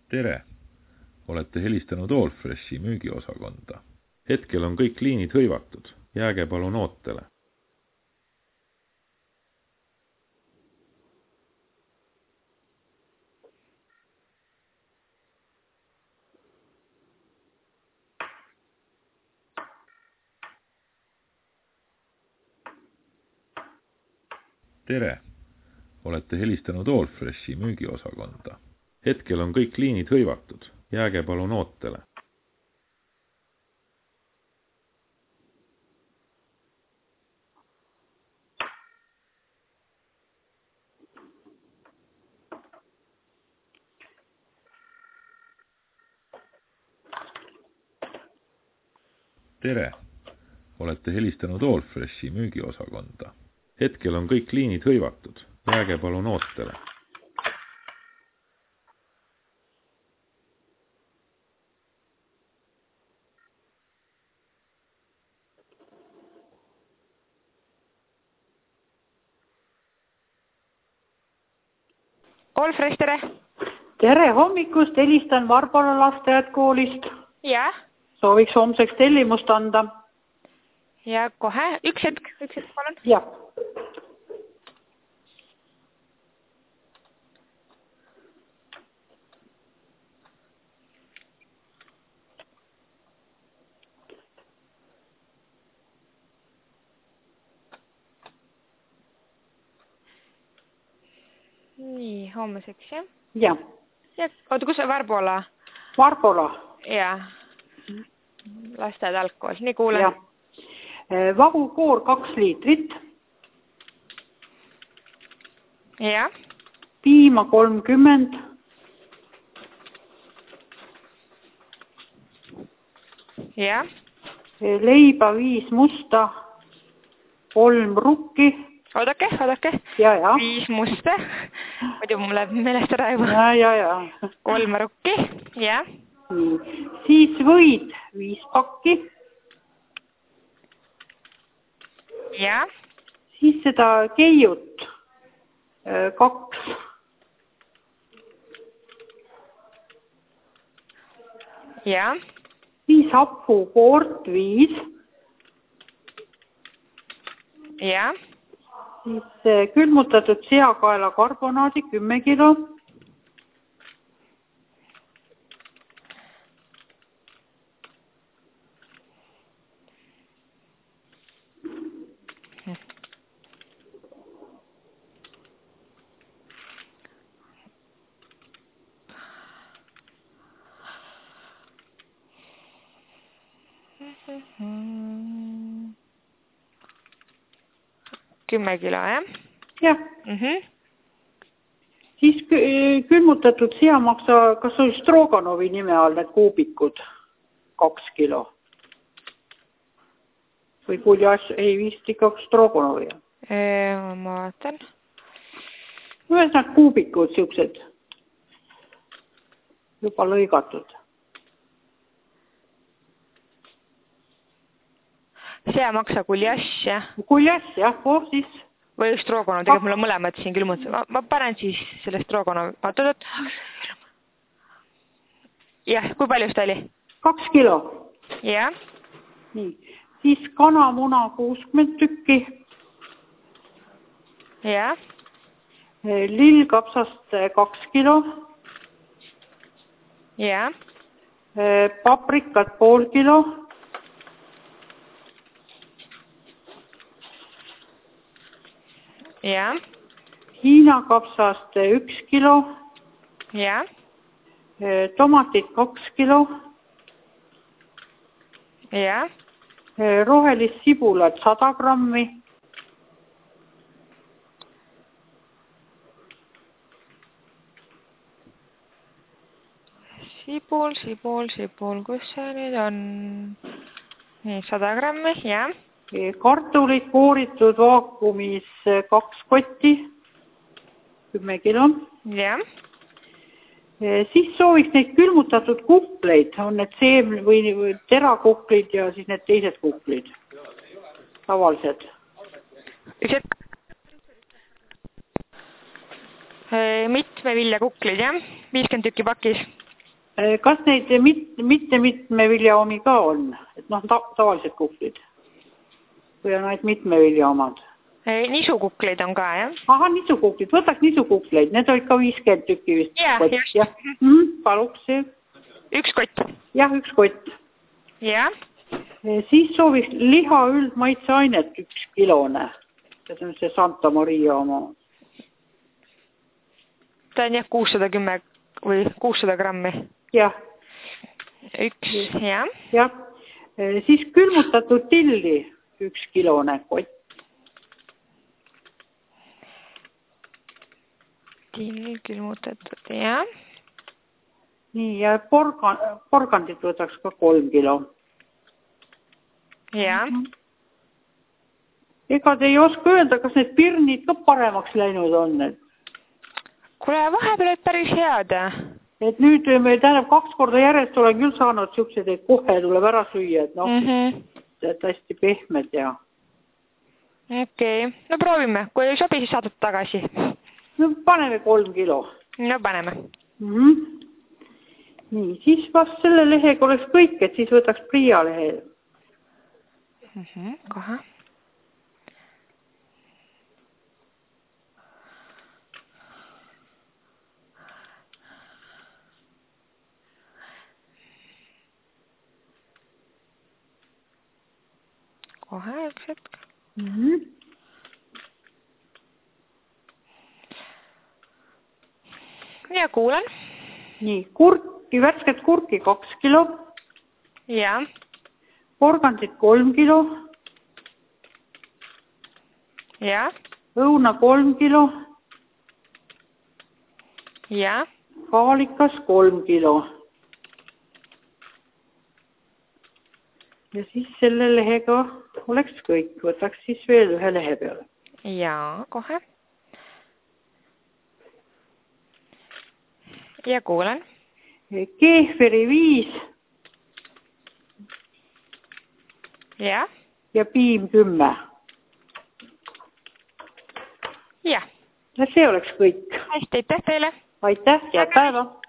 Tere! Olete helistanud Allfreshi müügiosakonda. Hetkel on kõik liinid hõivatud. Jääge palun ootele. Tere! Olete helistanud Allfreshi müügiosakonda. Hetkel on kõik liinid hõivatud. Jääge palun ootele. Tere! Olete helistanud Allfreshi müügiosakonda. Hetkel on kõik liinid hõivatud. Jääge palun ootele. Allfresh, tere! Tere hommikust, helistan Varbola lasteaedkoolist. Jah. Sooviks homseks tellimust anda. Ja kohe, üks hetk, palun. Jah. Nii, homseks, jah? Jah. Ja, oota, kus on Varbola? Varbola. Jah. Lasteaed algkool, nii kuulen. Jah. Vahukoor 2 liitrit. Jah. Piima 30. Jah. Leiba 5 musta. 3 rukki. Oodake. Ja. 5 musta. Muidu mul läheb meelest ära juba. Ja. 3 rukki, jah. Nii. Siis võid 5 pakki. Jah. Siis seda keiut 2. Jah. Siis hapukoort 5. Jah. Siis külmutatud seakaela karbonaadi 10 kilo. Kümme kilo, jah? Jah. Siis külmutatud seamaksa, kas oli Stroganovi nime all need kuubikud 2 kilo? Või kuljass, ei vist ikka Stroganovi. Ma vaatan. Ühesõnaga kuubikud, siuksed juba lõigatud. Seamaksa kuljass, jah? Kuljass, jah, siis. Või Strogonov, tegelikult mul on mõlemad siin külmutatud. Ma panen siis selle Strogonov. Oot. Jah, kui palju seda oli? 2 kilo. Jah. Nii. Siis kanamuna 60 tükki. Jah. Lillkapsast 2 kilo. Jah. Paprikat pool kilo. Jah. Hiina kapsast 1 kilo. Jah. Tomatid 2 kilo. Jah. Rohelist sibulat 100 grammi. Sibul, kus see nüüd on? Nii, 100 grammi, jah. Kartulid kooritud vaakumis 2 kotti, 10 kilo. Jah. Siis sooviks neid külmutatud kukleid, on need seemne või terakuklid ja siis need teised kuklid, tavalised. Mitme vilja kuklid, jah? 50 tükki pakis. Kas neid mitte mitmeviljaomi ka on? Et noh, tavalised kuklid. Või on ainult mitmeviljaomad? Nisukukleid on ka, jah? Aha, nisukuklid. Võtaks nisukukleid. Need olid ka 50 tükki vist. Jah. Paluks see. Üks kott. Jah, üks kott. Jah. Siis sooviks liha üldmaitseainet 1 kilone. See on see Santa Maria oma. Ta on jah 610 või 600 grammi. Jah. Üks, jah. Jah. Siis külmutatud tilli 1 kilone kott. Tilli külmutatud, jah. Nii, ja porgandit võtaks ka 3 kilo. Jah. Ega te ei oska öelda, kas need pirnid ka paremaks läinud on? Kuule, vahepeal olid päris head. Et nüüd me tähendab 2 korda järjest olen küll saanud siukseid, et kohe tuleb ära süüa, et noh, et hästi pehmed ja. Okei, no proovime, kui ei sobi, siis saadad tagasi. No paneme 3 kilo. No paneme. Nii, siis vast selle lehega oleks kõik, et siis võtaks Priia lehe. Kohe. Kohe üks hetk. Ja kuulen. Nii, värsket kurki 2 kilo. Ja. Porgandit 3 kilo. Ja. Õuna 3 kilo. Ja. Kaalikas 3 kilo. Ja siis selle lehega oleks kõik. Võtaks siis veel ühe lehe peale. Ja, kohe. Ja kuulen. Keeferi 5. Ja. Ja piim 10. Ja. Ja see oleks kõik. Hästi, aitäh teile. Aitäh ja päeva.